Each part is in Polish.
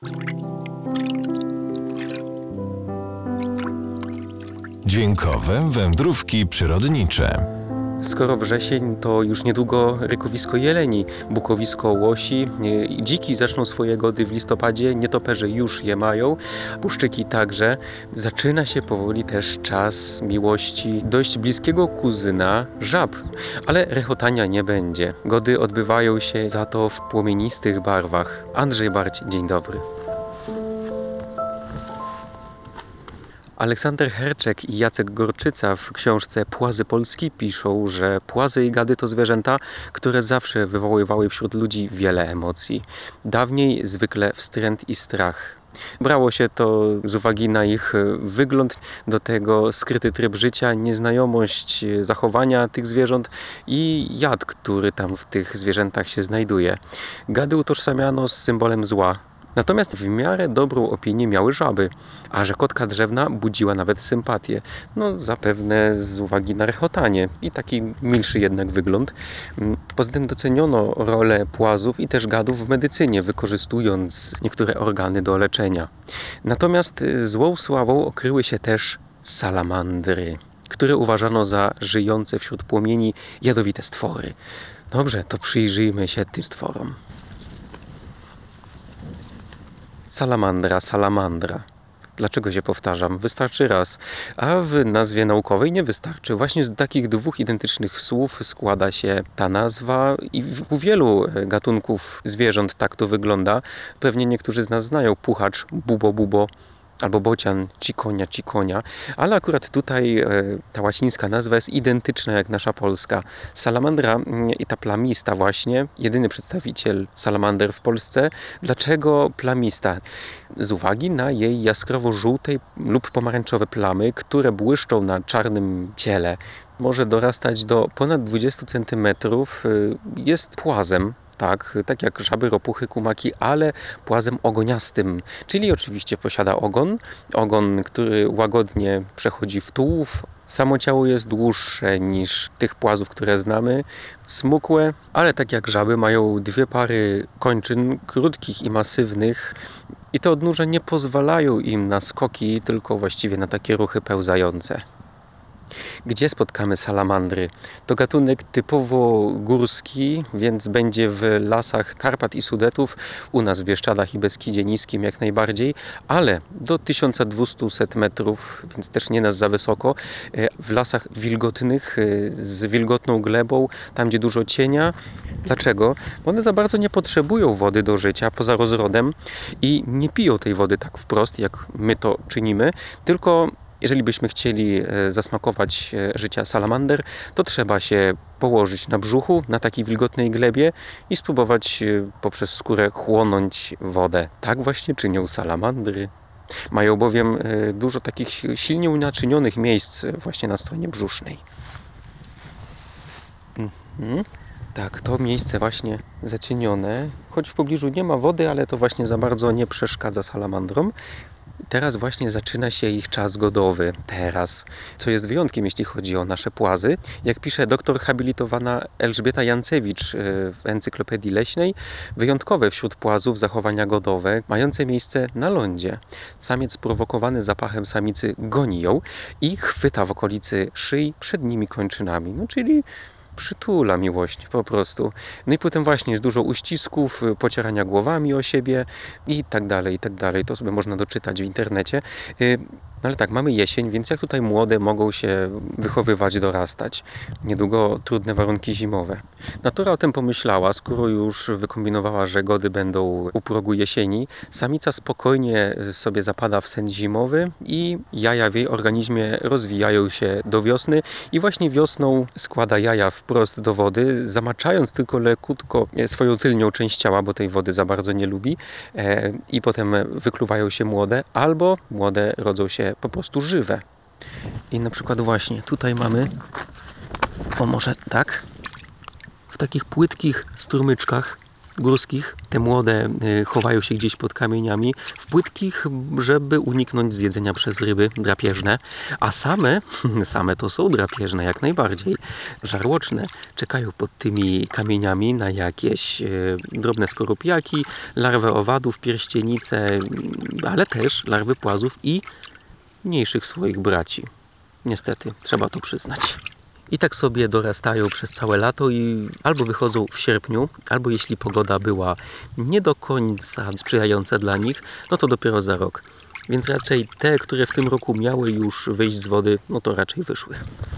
Dźwiękowe wędrówki przyrodnicze. Skoro wrzesień, to już niedługo rykowisko jeleni, bukowisko łosi, dziki zaczną swoje gody w listopadzie, nietoperze już je mają, puszczyki także. Zaczyna się powoli też czas miłości dość bliskiego kuzyna żab, ale rechotania nie będzie. Gody odbywają się za to w płomienistych barwach. Andrzej Barć, dzień dobry. Aleksander Herczek i Jacek Gorczyca w książce Płazy Polski piszą, że płazy i gady to zwierzęta, które zawsze wywoływały wśród ludzi wiele emocji. Dawniej zwykle wstręt i strach. Brało się to z uwagi na ich wygląd, do tego skryty tryb życia, nieznajomość zachowania tych zwierząt i jad, który tam w tych zwierzętach się znajduje. Gady utożsamiano z symbolem zła. Natomiast w miarę dobrą opinię miały żaby, a że kotka drzewna budziła nawet sympatię. No zapewne z uwagi na rechotanie i taki milszy jednak wygląd. Poza tym doceniono rolę płazów i też gadów w medycynie, wykorzystując niektóre organy do leczenia. Natomiast złą sławą okryły się też salamandry, które uważano za żyjące wśród płomieni jadowite stwory. Dobrze, to przyjrzyjmy się tym stworom. Salamandra. Dlaczego się powtarzam? Wystarczy raz, a w nazwie naukowej nie wystarczy. Właśnie z takich dwóch identycznych słów składa się ta nazwa i u wielu gatunków zwierząt tak to wygląda. Pewnie niektórzy z nas znają puchacz, bubo, albo bocian, cikonia, ale akurat tutaj ta łacińska nazwa jest identyczna jak nasza polska. Salamandra i ta plamista właśnie, jedyny przedstawiciel salamander w Polsce. Dlaczego plamista? Z uwagi na jej jaskrawo-żółte lub pomarańczowe plamy, które błyszczą na czarnym ciele. Może dorastać do ponad 20 cm, jest płazem. Tak jak żaby, ropuchy, kumaki, ale płazem ogoniastym, czyli oczywiście posiada ogon, który łagodnie przechodzi w tułów. Samo ciało jest dłuższe niż tych płazów, które znamy, smukłe, ale tak jak żaby mają dwie pary kończyn, krótkich i masywnych, i te odnóża nie pozwalają im na skoki, tylko właściwie na takie ruchy pełzające. Gdzie spotkamy salamandry? To gatunek typowo górski, więc będzie w lasach Karpat i Sudetów, u nas w Bieszczadach i Beskidzie Niskim jak najbardziej, ale do 1200 metrów, więc też nie nas za wysoko, w lasach wilgotnych, z wilgotną glebą, tam gdzie dużo cienia. Dlaczego? Bo one za bardzo nie potrzebują wody do życia poza rozrodem i nie piją tej wody tak wprost, jak my to czynimy, tylko jeżeli byśmy chcieli zasmakować życia salamander, to trzeba się położyć na brzuchu, na takiej wilgotnej glebie i spróbować poprzez skórę chłonąć wodę. Tak właśnie czynią salamandry. Mają bowiem dużo takich silnie unaczynione miejsc właśnie na stronie brzusznej. Tak, to miejsce właśnie zacienione, choć w pobliżu nie ma wody, ale to właśnie za bardzo nie przeszkadza salamandrom. Teraz właśnie zaczyna się ich czas godowy. Teraz, co jest wyjątkiem, jeśli chodzi o nasze płazy. Jak pisze doktor habilitowana Elżbieta Jancewicz w Encyklopedii Leśnej, wyjątkowe wśród płazów zachowania godowe, mające miejsce na lądzie. Samiec prowokowany zapachem samicy goni ją i chwyta w okolicy szyi przednimi kończynami. No czyli przytula miłość po prostu. No i potem właśnie jest dużo uścisków, pocierania głowami o siebie i tak dalej, i tak dalej. To sobie można doczytać w internecie. No ale tak, mamy jesień, więc jak tutaj młode mogą się wychowywać, dorastać? Niedługo trudne warunki zimowe. Natura o tym pomyślała, skoro już wykombinowała, że gody będą u progu jesieni. Samica spokojnie sobie zapada w sen zimowy i jaja w jej organizmie rozwijają się do wiosny i właśnie wiosną składa jaja wprost do wody, zamaczając tylko lekutko swoją tylnią część ciała, bo tej wody za bardzo nie lubi, i potem wykluwają się młode, albo młode rodzą się po prostu żywe. I na przykład właśnie tutaj mamy, może tak, w takich płytkich strumyczkach górskich. Te młode chowają się gdzieś pod kamieniami, w płytkich, żeby uniknąć zjedzenia przez ryby drapieżne, a same to są drapieżne jak najbardziej, żarłoczne. Czekają pod tymi kamieniami na jakieś drobne skorupiaki, larwy owadów, pierścienice, ale też larwy płazów i mniejszych swoich braci. Niestety, trzeba to przyznać. I tak sobie dorastają przez całe lato i albo wychodzą w sierpniu, albo jeśli pogoda była nie do końca sprzyjająca dla nich, no to dopiero za rok. Więc raczej te, które w tym roku miały już wyjść z wody, no to raczej wyszły.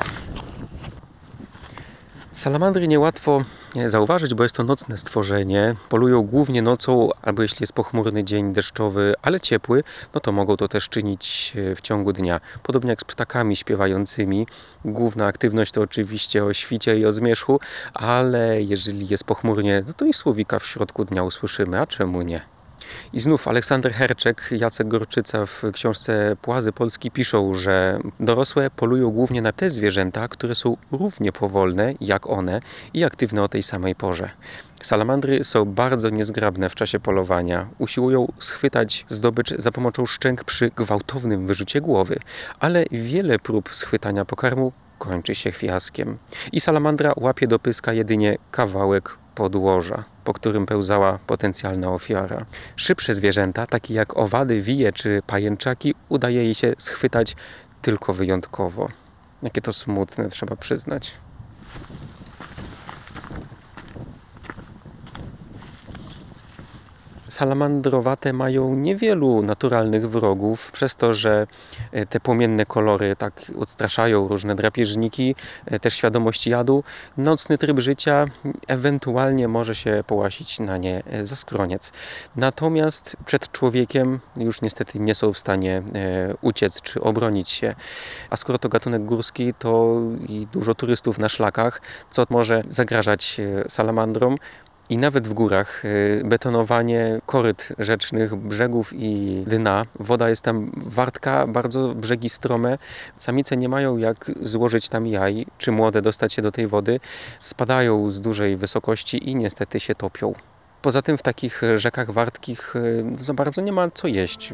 Salamandry niełatwo zauważyć, bo jest to nocne stworzenie. Polują głównie nocą, albo jeśli jest pochmurny dzień deszczowy, ale ciepły, no to mogą to też czynić w ciągu dnia. Podobnie jak z ptakami śpiewającymi. Główna aktywność to oczywiście o świcie i o zmierzchu, ale jeżeli jest pochmurnie, no to i słowika w środku dnia usłyszymy, a czemu nie? I znów Aleksander Herczek, Jacek Gorczyca w książce Płazy Polski piszą, że dorosłe polują głównie na te zwierzęta, które są równie powolne jak one i aktywne o tej samej porze. Salamandry są bardzo niezgrabne w czasie polowania. Usiłują schwytać zdobycz za pomocą szczęk przy gwałtownym wyrzucie głowy, ale wiele prób schwytania pokarmu kończy się fiaskiem. I salamandra łapie do pyska jedynie kawałek podłoża, po którym pełzała potencjalna ofiara. Szybsze zwierzęta, takie jak owady, wije czy pajęczaki, udaje jej się schwytać tylko wyjątkowo. Jakie to smutne, trzeba przyznać. Salamandrowate mają niewielu naturalnych wrogów, przez to, że te płomienne kolory tak odstraszają różne drapieżniki, też świadomość jadu. Nocny tryb życia ewentualnie może się połasić na nie za skroniec. Natomiast przed człowiekiem już niestety nie są w stanie uciec czy obronić się. A skoro to gatunek górski, to i dużo turystów na szlakach, co może zagrażać salamandrom. I nawet w górach betonowanie koryt rzecznych, brzegów i dna. Woda jest tam wartka, bardzo brzegi strome. Samice nie mają jak złożyć tam jaj, czy młode dostać się do tej wody. Spadają z dużej wysokości i niestety się topią. Poza tym w takich rzekach wartkich za bardzo nie ma co jeść.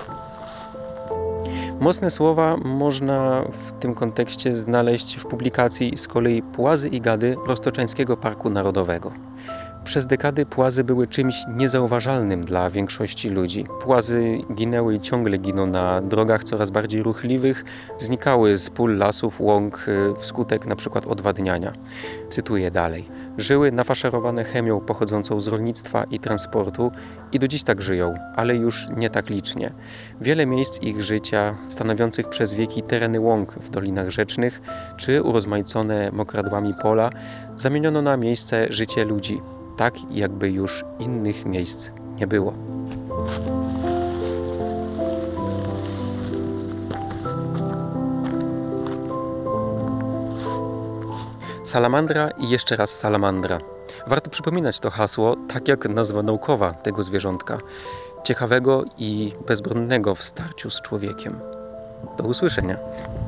Mocne słowa można w tym kontekście znaleźć w publikacji z kolei Płazy i Gady Roztoczańskiego Parku Narodowego. Przez dekady płazy były czymś niezauważalnym dla większości ludzi. Płazy ginęły i ciągle giną na drogach coraz bardziej ruchliwych, znikały z pól lasów, łąk wskutek np. odwadniania. Cytuję dalej. Żyły nafaszerowane chemią pochodzącą z rolnictwa i transportu i do dziś tak żyją, ale już nie tak licznie. Wiele miejsc ich życia, stanowiących przez wieki tereny łąk w dolinach rzecznych czy urozmaicone mokradłami pola, zamieniono na miejsce życia ludzi. Tak, jakby już innych miejsc nie było. Salamandra i jeszcze raz salamandra. Warto przypominać to hasło, tak jak nazwa naukowa tego zwierzątka. Ciekawego i bezbronnego w starciu z człowiekiem. Do usłyszenia.